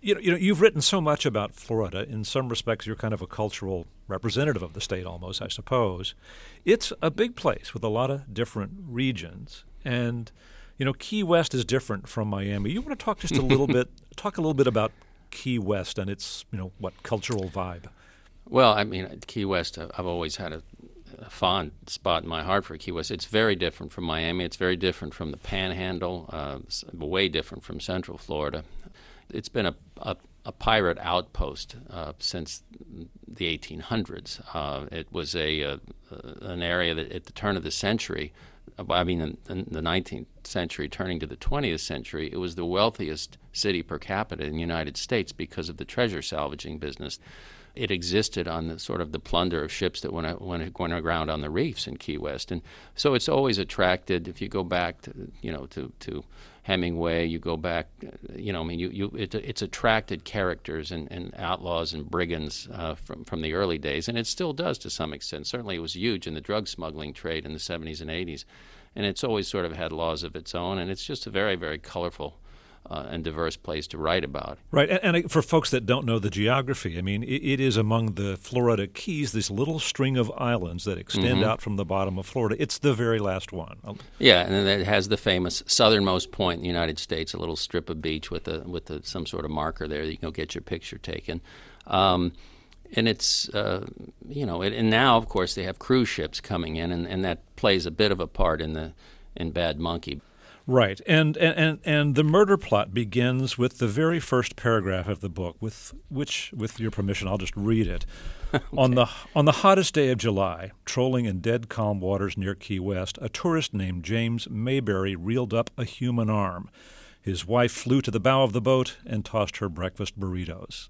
You know, you know, you've written so much about Florida. In some respects, you're kind of a cultural representative of the state almost, I suppose. It's a big place with a lot of different regions. And, you know, Key West is different from Miami. You want to talk just a little bit, talk a little bit about Key West and its, you know, what, cultural vibe? Well, I mean, Key West, I've always had a, a fond spot in my heart for Key West. It's very different from Miami. It's very different from the Panhandle, uh, way different from Central Florida. It's been a, a, a pirate outpost uh, since the eighteen hundreds. Uh, it was a, a an area that at the turn of the century, I mean in, in the nineteenth century, turning to the twentieth century, it was the wealthiest city per capita in the United States because of the treasure salvaging business. It existed on the sort of the plunder of ships that went, went, went aground on the reefs in Key West. And so it's always attracted, if you go back to, you know, to, to Hemingway, you go back, you know, I mean, you, you it, it's attracted characters and, and outlaws and brigands uh, from, from the early days, and it still does to some extent. Certainly it was huge in the drug smuggling trade in the seventies and eighties, and it's always sort of had laws of its own, and it's just a very, very colorful Uh, and diverse place to write about. Right, and, and for folks that don't know the geography, I mean, it, it is among the Florida Keys, this little string of islands that extend mm-hmm. out from the bottom of Florida. It's the very last one. Yeah, and then it has the famous southernmost point in the United States, a little strip of beach with a, with a, some sort of marker there that you can go get your picture taken. Um, and it's, uh, you know, it, and now, of course, they have cruise ships coming in, and, and that plays a bit of a part in the in Bad Monkey. Right, and, and and the murder plot begins with the very first paragraph of the book, with which, with your permission, I'll just read it. Okay. On the on the hottest day of July, trolling in dead calm waters near Key West, a tourist named James Mayberry reeled up a human arm. His wife flew to the bow of the boat and tossed her breakfast burritos.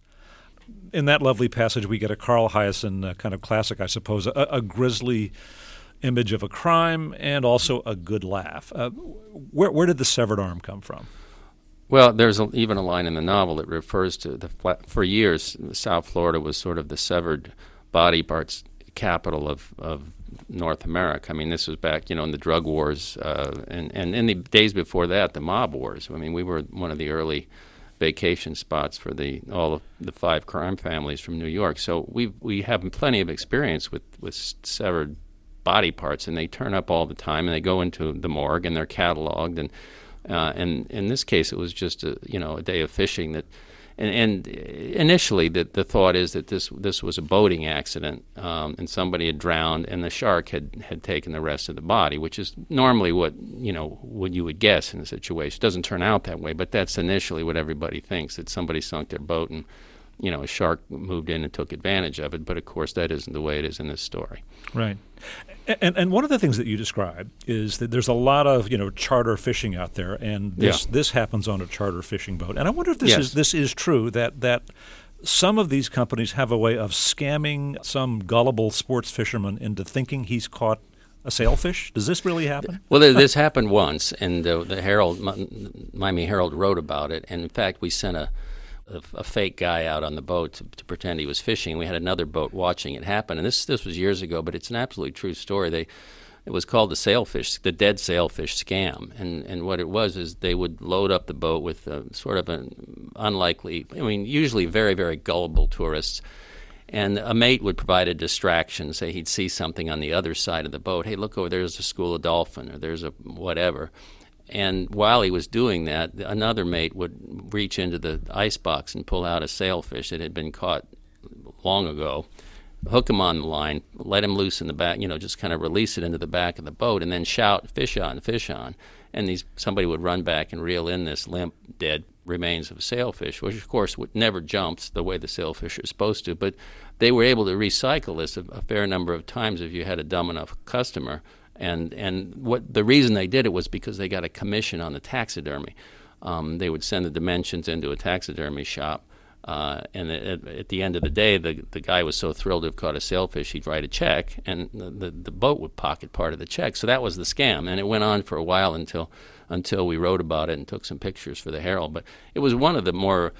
In that lovely passage, we get a Carl Hiaasen uh, kind of classic, I suppose, a, a grisly image of a crime and also a good laugh. Uh, where, where did the severed arm come from? Well, there's a, even a line in the novel that refers to the for years South Florida was sort of the severed body parts capital of, of North America. I mean, this was back, you know, in the drug wars uh, and, and in the days before that, the mob wars. I mean, we were one of the early vacation spots for the all of the five crime families from New York. So we we have plenty of experience with, with severed body parts, and they turn up all the time, and they go into the morgue, and they're cataloged. And uh, and in this case, it was just a you know a day of fishing that, and, and initially the the thought is that this this was a boating accident, um, and somebody had drowned, and the shark had, had taken the rest of the body, which is normally what you know what you would guess in a situation. It doesn't turn out that way, but that's initially what everybody thinks, that somebody sunk their boat and you know a shark moved in and took advantage of it. But of course, that isn't the way it is in this story. Right. And and one of the things that you describe is that there's a lot of you know charter fishing out there, and this yeah. this happens on a charter fishing boat. And I wonder if this yes. is this is true, that that some of these companies have a way of scamming some gullible sports fisherman into thinking he's caught a sailfish. Does this really happen? Well, this happened once, and uh, the Herald, Miami Herald, wrote about it. And in fact, we sent a A, a fake guy out on the boat to, to pretend he was fishing. We had another boat watching it happen, and this this was years ago, but it's an absolutely true story. They it was called the sailfish, the dead sailfish scam, and and what it was is they would load up the boat with a, sort of an unlikely, I mean, usually very very gullible tourists, and a mate would provide a distraction. Say he'd see something on the other side of the boat. Hey, look over there's a school of dolphin, or there's a whatever. And while he was doing that, another mate would reach into the icebox and pull out a sailfish that had been caught long ago, hook him on the line, let him loose in the back, you know, just kind of release it into the back of the boat, and then shout, "Fish on, fish on." And these somebody would run back and reel in this limp, dead remains of a sailfish, which, of course, would never jumps the way the sailfish are supposed to. But they were able to recycle this a, a fair number of times if you had a dumb enough customer. And and what the reason they did it was because they got a commission on the taxidermy. Um, they would send the dimensions into a taxidermy shop, uh, and at, at the end of the day, the the guy was so thrilled to have caught a sailfish, he'd write a check, and the, the, the boat would pocket part of the check. So that was the scam, and it went on for a while until until we wrote about it and took some pictures for the Herald. But it was one of the more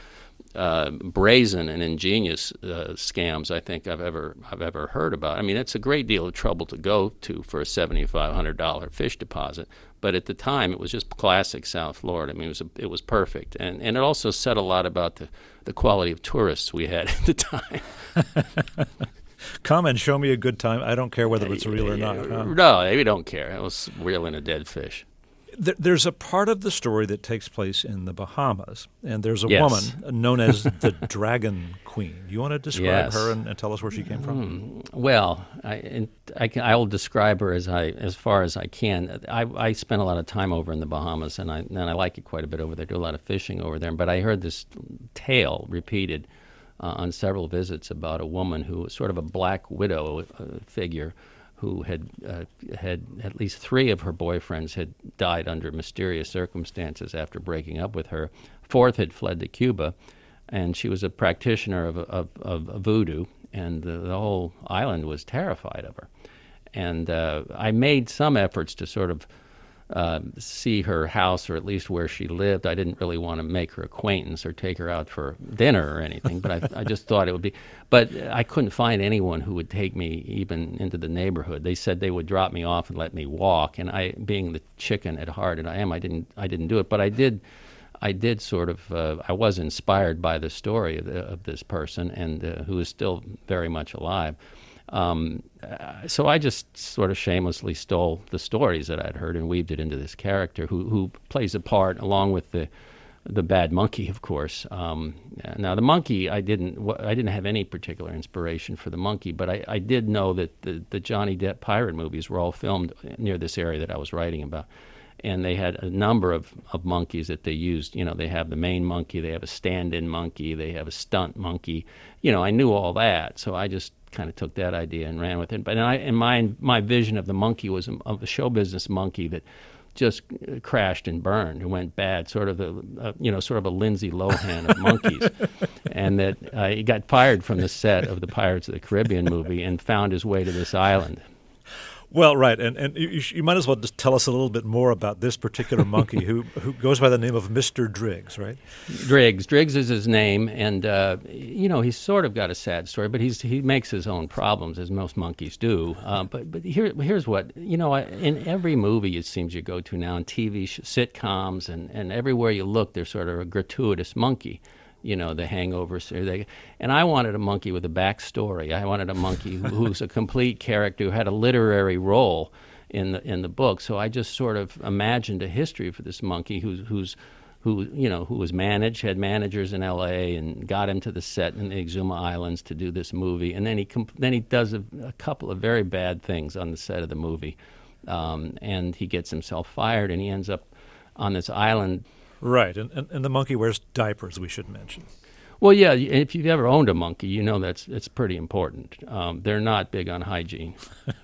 uh, brazen and ingenious uh, scams I think I've ever I've ever heard about. I mean, it's a great deal of trouble to go to for a seventy-five hundred dollars fish deposit, but at the time it was just classic South Florida. I mean, it was a, it was perfect, and and it also said a lot about the the quality of tourists we had at the time. Come and show me a good time. I don't care whether it's real or not. Huh? No, we don't care. It was reeling a dead fish. There's a part of the story that takes place in the Bahamas, and there's a yes. woman known as the Dragon Queen. You want to describe yes. her and, and tell us where she came from? Mm, well, I, I, can, I will describe her as I as far as I can. I, I spent a lot of time over in the Bahamas, and I and I like it quite a bit over there. I do a lot of fishing over there. But I heard this tale repeated uh, on several visits about a woman who was sort of a black widow uh, figure, who had uh, had at least three of her boyfriends had died under mysterious circumstances after breaking up with her. Fourth had fled to Cuba, and she was a practitioner of of, of voodoo, and the, the whole island was terrified of her. And uh, I made some efforts to sort of uh, see her house, or at least where she lived. I didn't really want to make her acquaintance or take her out for dinner or anything, but I, I just thought it would be. But I couldn't find anyone who would take me even into the neighborhood. They said they would drop me off and let me walk, and I, being the chicken at heart, and I am, I didn't, I didn't do it. But I did, I did sort of. Uh, I was inspired by the story of, of this person, and uh, who is still very much alive. Um, uh, so I just sort of shamelessly stole the stories that I'd heard and weaved it into this character who who plays a part along with the the bad monkey, of course. Um, now the monkey, I didn't I didn't have any particular inspiration for the monkey, but I, I did know that the, the Johnny Depp pirate movies were all filmed near this area that I was writing about. And they had a number of, of monkeys that they used. You know, they have the main monkey, they have a stand-in monkey, they have a stunt monkey. You know, I knew all that, so I just kind of took that idea and ran with it. But I, and my my vision of the monkey was of a show business monkey that just crashed and burned and went bad, sort of a, a you know sort of a Lindsay Lohan of monkeys, and that uh, he got fired from the set of the Pirates of the Caribbean movie and found his way to this island. Well, right, and and you, you might as well just tell us a little bit more about this particular monkey who who goes by the name of Mister Driggs, right? Driggs. Driggs is his name, and uh, you know he's sort of got a sad story, but he's he makes his own problems, as most monkeys do. Uh, but but here here's what you know. I, in every movie it seems you go to now, in T V sh- sitcoms, and and everywhere you look, there's sort of a gratuitous monkey. You know, the Hangovers. They, and I wanted a monkey with a backstory. I wanted a monkey who, who's a complete character, who had a literary role in the in the book. So I just sort of imagined a history for this monkey who's who's who you know who was managed, had managers in L A, and got him to the set in the Exuma Islands to do this movie. And then he comp- then he does a, a couple of very bad things on the set of the movie, um, and he gets himself fired, and he ends up on this island. Right, and, and and the monkey wears diapers, we should mention. Well, yeah, if you've ever owned a monkey, you know that's it's pretty important. Um, they're not big on hygiene.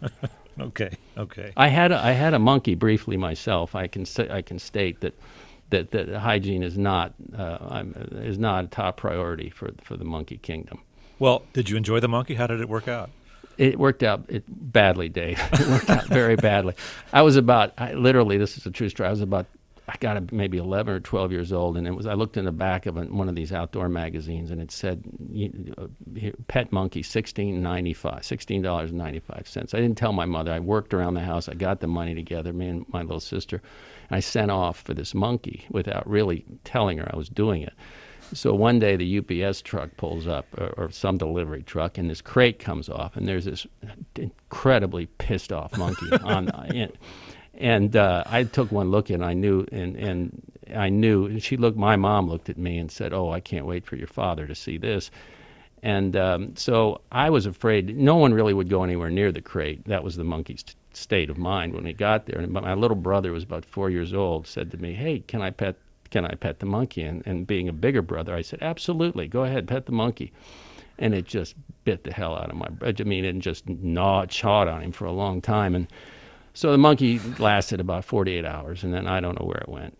okay, okay. I had a, I had a monkey briefly myself. I can say, I can state that that, that hygiene is not uh, is not a top priority for for the monkey kingdom. Well, did you enjoy the monkey? How did it work out? It worked out it, badly, Dave. It worked out very badly. I was about I, literally. This is a true story. I was about. I got a, maybe eleven or twelve years old, and it was. I looked in the back of a, one of these outdoor magazines, and it said, uh, "Pet monkey, sixteen ninety five, sixteen dollars and ninety five cents." I didn't tell my mother. I worked around the house. I got the money together, me and my little sister, and I sent off for this monkey without really telling her I was doing it. So one day the U P S truck pulls up, or, or some delivery truck, and this crate comes off, and there's this incredibly pissed off monkey on it. And uh, I took one look, and I knew, and, and I knew. And she looked. My mom looked at me and said, "Oh, I can't wait for your father to see this." And um, so I was afraid. No one really would go anywhere near the crate. That was the monkey's t- state of mind when we got there. And my little brother was about four years old. Said to me, "Hey, can I pet? Can I pet the monkey?" And, and being a bigger brother, I said, "Absolutely, go ahead, pet the monkey." And it just bit the hell out of my. I mean, it just gnawed, chawed on him for a long time, and. So the monkey lasted about forty-eight hours, and then I don't know where it went.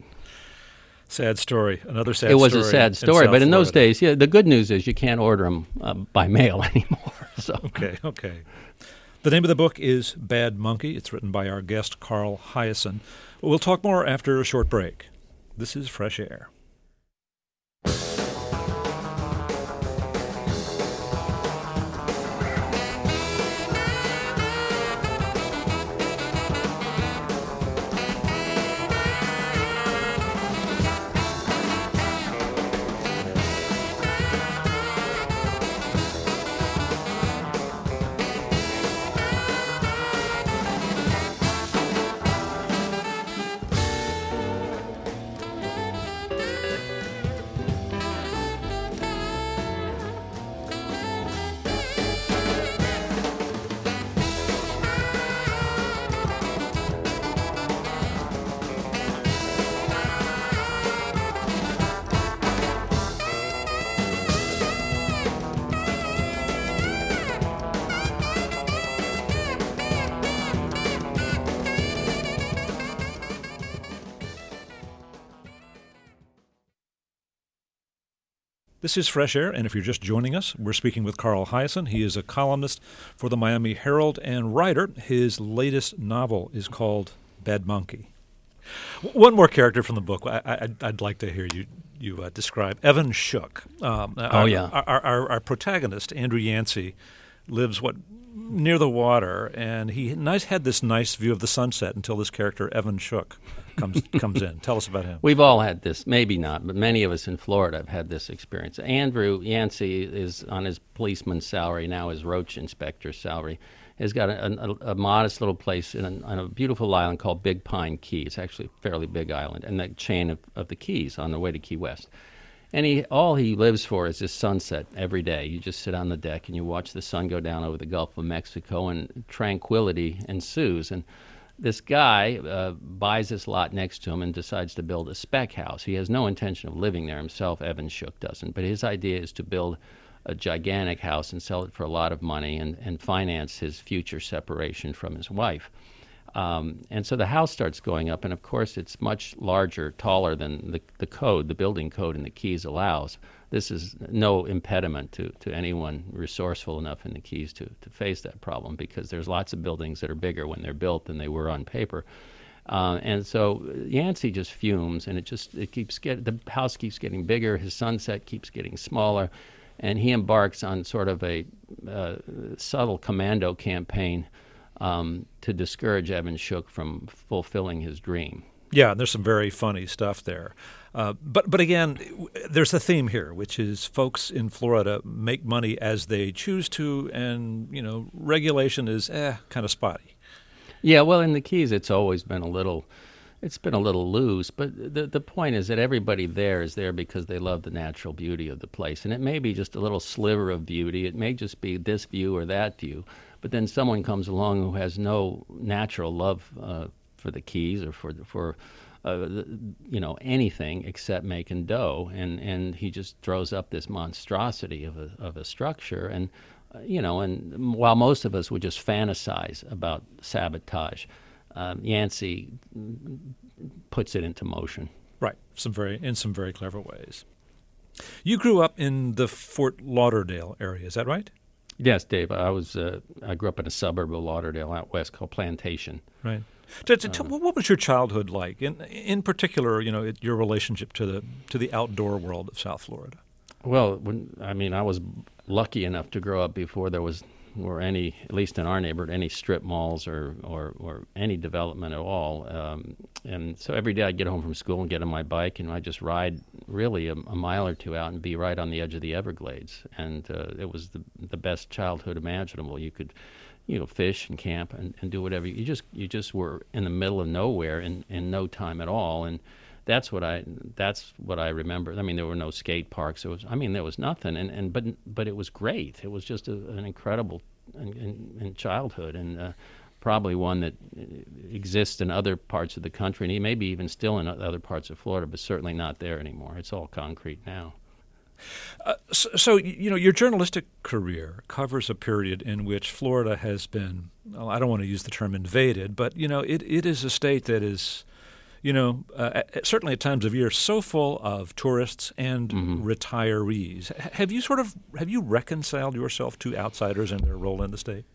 Sad story. Another sad story. It was a sad story, in but in those Florida. days, yeah, the good news is you can't order them uh, by mail anymore. So Okay, okay. The name of the book is Bad Monkey. It's written by our guest, Carl Hiaasen. We'll talk more after a short break. This is Fresh Air. This is Fresh Air, and if you're just joining us, we're speaking with Carl Hiaasen. He is a columnist for the Miami Herald and writer. His latest novel is called Bad Monkey. One more character from the book I, I, I'd like to hear you you uh, describe. Evan Shook. Um, oh, our, yeah. Our, our, our protagonist, Andrew Yancey, lives what near the water, and he nice had this nice view of the sunset until this character, Evan Shook, comes comes in. Tell us about him. We've all had this, maybe not, but many of us in Florida have had this experience. Andrew Yancey is on his policeman's salary, now his roach inspector's salary. Has got a, a, a modest little place in a, on a beautiful island called Big Pine Key. It's actually a fairly big island, and that chain of, of the Keys on the way to Key West. And he, all he lives for is this sunset every day. You just sit on the deck and you watch the sun go down over the Gulf of Mexico, and tranquility ensues. And this guy uh, buys this lot next to him and decides to build a spec house. He has no intention of living there himself. Evan Shook doesn't. But his idea is to build a gigantic house and sell it for a lot of money and, and finance his future separation from his wife. Um, and so the house starts going up, and of course it's much larger, taller than the, the code, the building code in the Keys allows. This is no impediment to, to anyone resourceful enough in the Keys to, to face that problem, because there's lots of buildings that are bigger when they're built than they were on paper. Uh, and so Yancey just fumes, and it just it keeps get the house keeps getting bigger, his sunset keeps getting smaller, and he embarks on sort of a uh, subtle commando campaign um, to discourage Evan Shook from fulfilling his dream. Yeah, there's some very funny stuff there. Uh, but but again, there's a theme here, which is folks in Florida make money as they choose to, and you know, regulation is eh, kind of spotty. Yeah, well, in the Keys, it's always been a little. It's been a little loose, but the the point is that everybody there is there because they love the natural beauty of the place. And it may be just a little sliver of beauty. It may just be this view or that view. But then someone comes along who has no natural love uh, for the Keys or for, for uh, you know, anything except making dough. And, and he just throws up this monstrosity of a, of a structure. And, uh, you know, and while most of us would just fantasize about sabotage, Um, Yancey puts it into motion. Right, some very in some very clever ways. You grew up in the Fort Lauderdale area, is that right? Yes, Dave. I was. Uh, I grew up in a suburb of Lauderdale out west called Plantation. Right. To, to, to, what was your childhood like? In in particular, you know, it, your relationship to the to the outdoor world of South Florida. Well, when, I mean, I was lucky enough to grow up before there was. Or any, at least in our neighborhood, any strip malls or, or, or any development at all. Um, and so every day I'd get home from school and get on my bike, and I'd just ride really a, a mile or two out and be right on the edge of the Everglades. And uh, it was the the best childhood imaginable. You could, you know, fish and camp and, and do whatever. You just you just were in the middle of nowhere in, in no time at all. And that's what I that's what I remember. I mean, there were no skate parks. There was, I mean, there was nothing. And, and but but it was great. It was just a, an incredible in, in, in childhood, and uh, probably one that exists in other parts of the country, and maybe even still in other parts of Florida, but certainly not there anymore. It's all concrete now. Uh, so, so, you know, your journalistic career covers a period in which Florida has been, well, I don't want to use the term invaded, but, you know, it, it is a state that is, you know, uh, certainly at times of year, so full of tourists and mm-hmm. retirees. H- have you sort of, have you reconciled yourself to outsiders and their role in the state?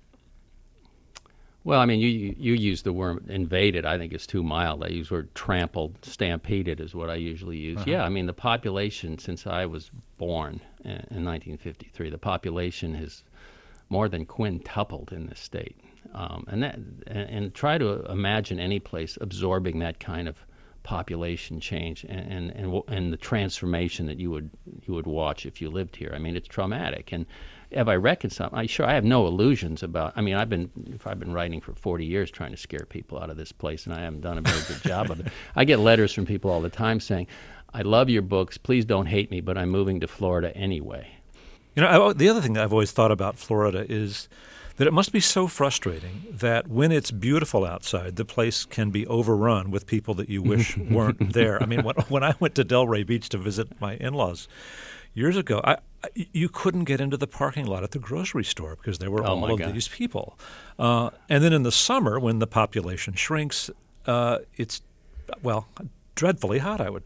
Well, I mean, you you use the word invaded. I think it's too mild. I use the word trampled, stampeded is what I usually use. Uh-huh. Yeah, I mean, the population, since I was born in, in nineteen fifty-three, the population has more than quintupled in this state. Um, and that and, and try to imagine any place absorbing that kind of population change and, and and and the transformation that you would you would watch if you lived here. I mean, it's traumatic. And have I reconciled? I sure I have no illusions about. I mean, I've been if I've been writing for forty years trying to scare people out of this place, and I haven't done a very good job of it. I get letters from people all the time saying, "I love your books. Please don't hate me, but I'm moving to Florida anyway." You know, I, the other thing that I've always thought about Florida is that it must be so frustrating that when it's beautiful outside, the place can be overrun with people that you wish weren't there. I mean, when, when I went to Delray Beach to visit my in-laws years ago, I, I, you couldn't get into the parking lot at the grocery store because there were oh all of God. these people. Uh, and then in the summer, when the population shrinks, uh, it's, well, dreadfully hot, I would think.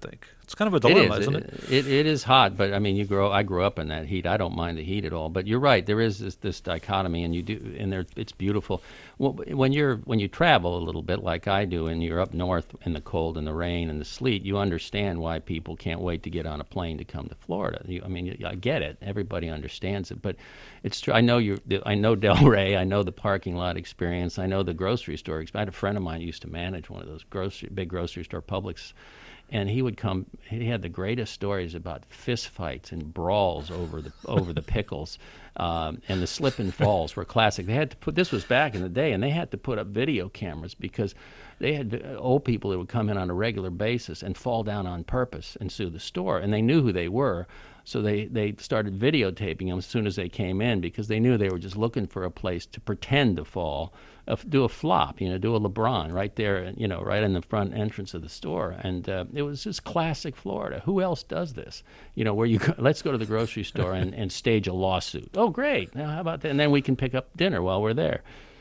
It's kind of a dilemma, it is. isn't it? it? It, it is hot, but I mean, you grow. I grew up in that heat. I don't mind the heat at all. But you're right. There is this, this dichotomy, and you do, and there, it's beautiful. Well, when you're when you travel a little bit, like I do, and you're up north in the cold and the rain and the sleet, you understand why people can't wait to get on a plane to come to Florida. You, I mean, I get it. Everybody understands it. But it's true. I know you. I know Delray. I know the parking lot experience. I know the grocery store. I had a friend of mine who used to manage one of those grocery big grocery store, Publix. And he would come. He had the greatest stories about fist fights and brawls over the over the pickles, um, and the slip and falls were classic. They had to put. This was back in the day, and they had to put up video cameras because they had old people that would come in on a regular basis and fall down on purpose and sue the store, and they knew who they were. So they, they started videotaping them as soon as they came in because they knew they were just looking for a place to pretend to fall, uh, do a flop, you know, do a LeBron right there, you know, right in the front entrance of the store. And uh, it was just classic Florida. Who else does this? You know, where you go, let's go to the grocery store and, and stage a lawsuit. Oh, great. Now, how about that? And then we can pick up dinner while we're there.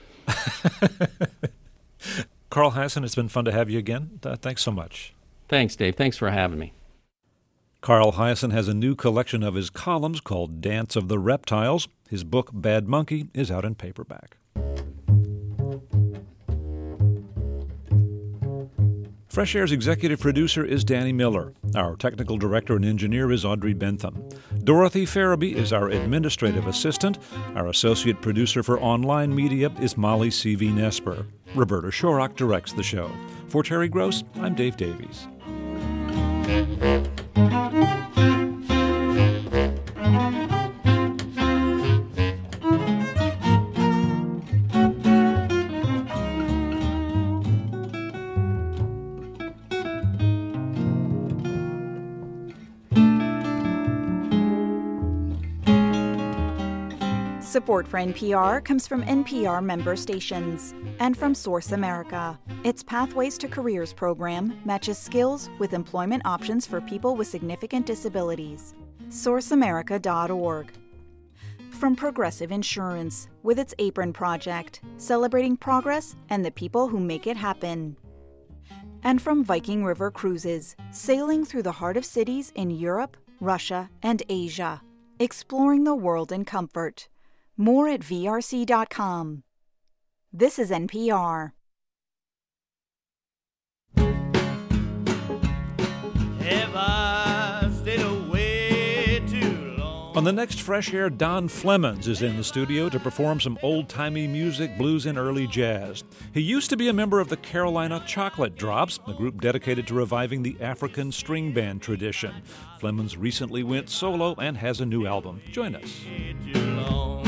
Carl Hiaasen, it's been fun to have you again. Uh, thanks so much. Thanks, Dave. Thanks for having me. Carl Hiaasen has a new collection of his columns called Dance of the Reptiles. His book, Bad Monkey, is out in paperback. Fresh Air's executive producer is Danny Miller. Our technical director and engineer is Audrey Bentham. Dorothy Farabee is our administrative assistant. Our associate producer for online media is Molly C V. Nesper. Roberta Shorrock directs the show. For Terry Gross, I'm Dave Davies. Support for N P R comes from N P R member stations and from Source America. Its Pathways to Careers program matches skills with employment options for people with significant disabilities. source america dot org. From Progressive Insurance with its Apron Project, celebrating progress and the people who make it happen. And from Viking River Cruises, sailing through the heart of cities in Europe, Russia, and Asia, exploring the world in comfort. More at V R C dot com. This is N P R. Have I stayed away too long? On the next Fresh Air, Don Flemons is in the studio to perform some old-timey music, blues, and early jazz. He used to be a member of the Carolina Chocolate Drops, a group dedicated to reviving the African string band tradition. Flemons recently went solo and has a new album. Join us. Too long.